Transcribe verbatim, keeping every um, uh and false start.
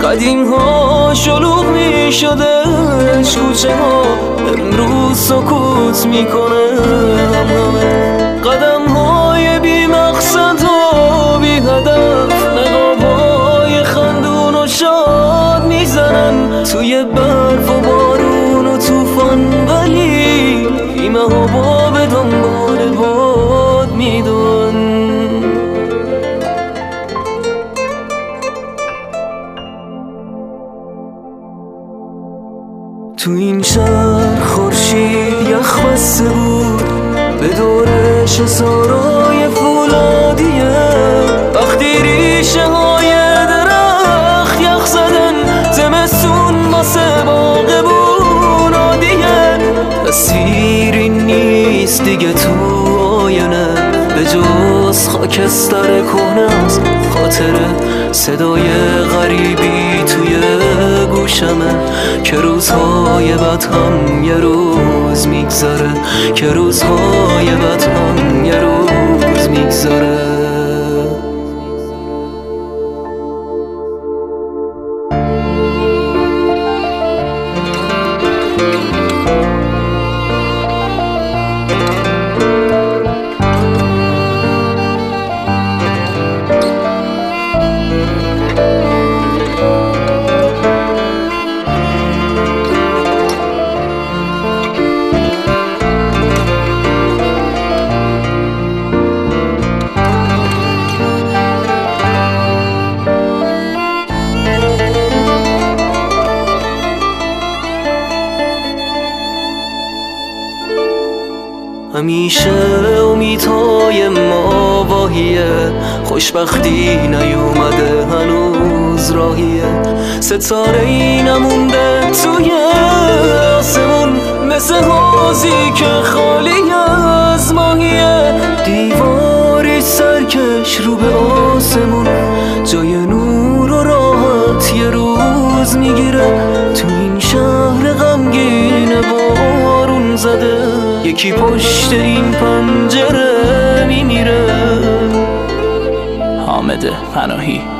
قدیم ها شلوغ می شدش کوچه ها، امروز سکوت میکنه همه. قدم های بی مقصد و بی هدف، نقاب های خندون و شاد میزنن توی برف و بارون و توفان، ولی بیمه ها با به دنبال باد میدون. تو این شهر خورشید یخ بسته بود به دورش سارای فولادیه، وقتی ریشه های درخت یخ زدن زمستون واسه باغبون عادیه. تصویری نیست دیگه تو آینه به جز خاکستر کهنه از خاطره، صدای غریبی توی گوشمه که روزهای بد هم یه روز میگذره، که روزهای بد هم یه روز میگذره. همیشه امیدهای ما واهیه، خوشبختی نیومده هنوز راهیه. ستاره ای نمونده توی آسمون مثل حوضی که خالی از ماهیه. دیواری سرکش رو به آسمون، جای نور و راحت یه روز میگیره. تو این شهر غمگین بارون زده، یکی پشت این پنجره میمیره. حامد پناهی.